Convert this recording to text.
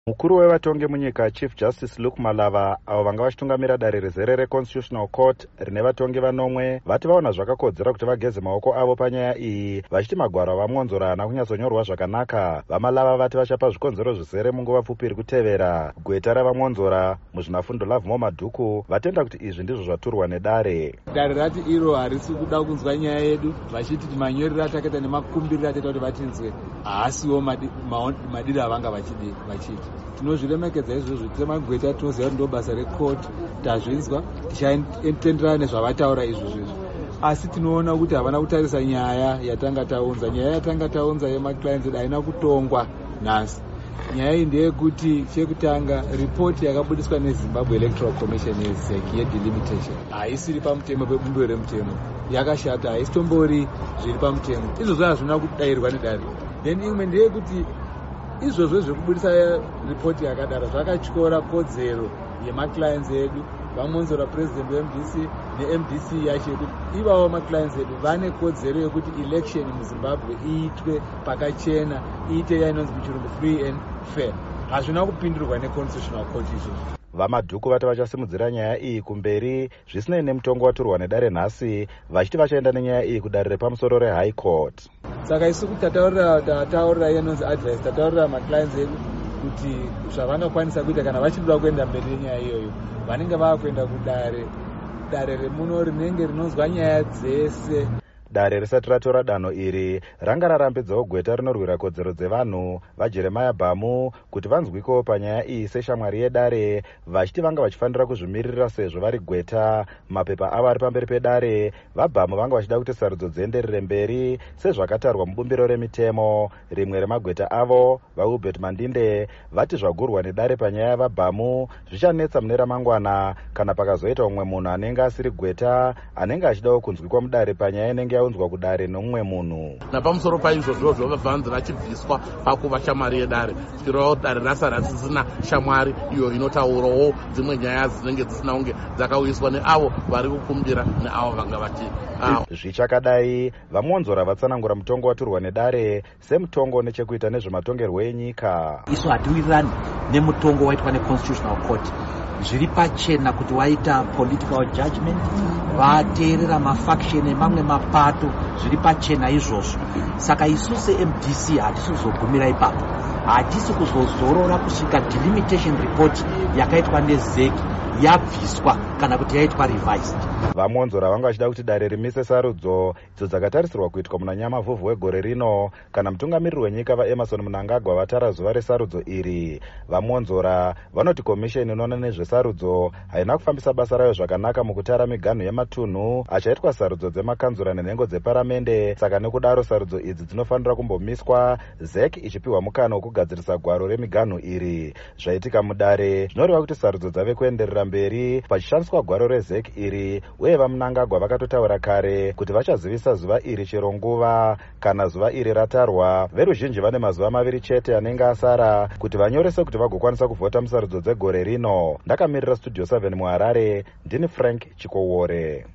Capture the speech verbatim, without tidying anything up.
Mukuru wevatongi munyika Chief Justice Luke Malava avo vanga vachitungamira dare rezere reConstitutional Court rine vatongi vanomwe vati vaona zvakakodzera kuti vageze maoko avo panyaya iyi, vachiti magwaro avamwonzora haana kunyatsonyorwa zvakanaka. Vamalava vati vachapa zvikonzero zvizere munguva pfupi iri kutevera. Gweta ravamwonzora muzvinafundo Lovemore Madhuku vatenda kuti izvi ndizvo zvaturwa nedare. Dare rati iro harisi kuda kunzwa nyaya yedu, vachiti manyorero atakaita nemakumbiriro ataita kuti vatinzwe haasiwo madiro avanga vachiti. Tinozviremekedza izvozvo semagweta tinoziva kuti ndo basa rekoti, tazvinzwa tichatenderana nezvavataura izvozvo, asi tinoona kuti havana kutarisa nyaya yatanga taunza. Nyaya yatanga taunza yemaclients edu haina kutongwa nhasi. Nyaya iyi ndeyekuti chekutanga ripoti yakabudiswa neZimbabwe Electoral Commission yezeki yedelimitation haisiri pamutemo pebumbiro remutemo, yakashata, haisitombori zviri pamutemo. Izvozvo hazvina kudayirwa nedare. Then imwe ndeyekuti izvozvo zvekubudisa ripoti yakadaro zvakatyora kodzero yemaclients edu. Vamwonzora president weM D C neM D C yacho yekuti ivavo maclients edu vane kodzero yekuti election muZimbabwe iitwe pakachena, iite yainonzi muchirungu free and fair. Hazvina kupindurwa neConstitutional Court izvozvo. Vamadhuku vati vachasimudzira nyaya iyi kumberi zvisinei nemutongo waturwa nedare nhasi, vachiti vachaenda nenyaya iyi kudare repamusoro reHigh Court. Saka isu kuti tataurira tataurira yenonzi advice, tataurira maclients edu kuti zvavangakwanisa kuita kana vachida kuenda mberi nenyaya iyoyo, vanenge vakuenda kudare dare remuno rinenge rinonzwa nyaya dzese. Dare risati ratora danho iri ranga rarambidzawo gweta rinorwira kodzero dzevanhu vaJeremiah Bhamu kuti vanzwikewo panyaya iyi seshamwari yedare, vachiti vanga vachifanira kuzvimirira sezvo vari gweta. Mapepa avo ari pamberi pedare, vaBhamu vanga vachida kuti sarudzo dzienderere mberi sezvakatarwa mubumbiro remitemo. Rimwe remagweta avo, vaHubert Mandinde, vati zvagurwa nedare panyaya yavaBhamu zvichanetsa mune ramangwana kana pakazoita umwe munhu anenge asiri gweta anenge achidawo kunzwikwa mudare panyaya inenge unzwa kudare nomumwe munhu. Napamusoro paizvozvo vabvanzi vachibviswa pakuva shamwari yedare, tikirawo dare rasara risina shamwari iyo inotaurawo dzimwe nyaya dzinenge dzisina kunge dzakauyiswa neavo vari kukumbira neavo vanga vati zvichakadai. Vamwonzora vatsanangura mutongo waturwa nedare semutongo nechekuita nezvematongerwo enyika. Isu hatiwirirani nemutongo waitwa neConstitutional Court. Zviri pachena kuti waita political judgment, vateerera mafaction emamwe mapato, zviri pachena izvozvo. Saka isu seM D C hatisi kuzogumira ipapo, hatisi kuzozorora kusvika delimitation report yakaitwa nezeki yabviswa kana kuti yaitwa revised. Vamwonzora vanga vachida kuti dare rimise sarudzo idzo dzakatarisirwa kuitwa muna Nyamavhuvhu wegore rino kana mutungamiriri wenyika vaEmerson Mnangagwa vatara zuva resarudzo iri. Vamwonzora vanoti komisheni inoona nezvesarudzo haina kufambisa basa rayo zvakanaka mukutara miganhu yematunhu achaitwa sarudzo dzemakanzura nenhengo dzeparamende. Saka nekudaro sarudzo idzi dzinofanira kumbomiswa, zeki ichipiwa mukana wokugadzirisa gwaro remiganhu iri. Zvaitika mudare zvinoreva kuti sarudzo dzave kuenderera mberi pachishandiswa gwaro rezeki iri, uye vaMnangagwa vakatotaura kare kuti vachazivisa zuva iri chero nguva. Kana zuva iri ratarwa, veruzhinji vane mazuva maviri chete anenge asara kuti vanyorese kuti vagokwanisa kuvhota musarudzo dzegore rino. Ndakamirira Studio seven muHarare, ndini Frank Chikowore.